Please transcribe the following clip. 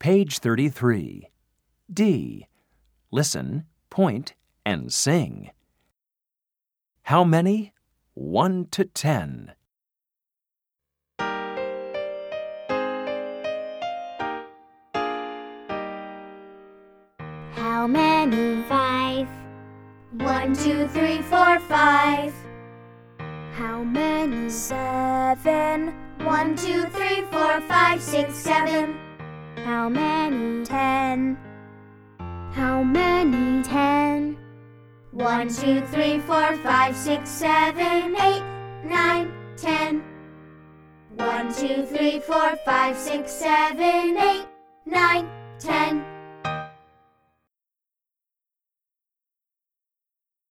Page 33. D. Listen, point, and sing. How many? 1 to 10. How many? 5. 1, 2, 3, 4, 5. How many? 7. 1, 2, 3, 4, 5, 6, 7. How many? 10. How many? 10. 1, 2, 3, 4, 5, 6, 7, 8, 9, 10. 1, 2, 3, 4, 5, 6, 7, 8, 9, 10.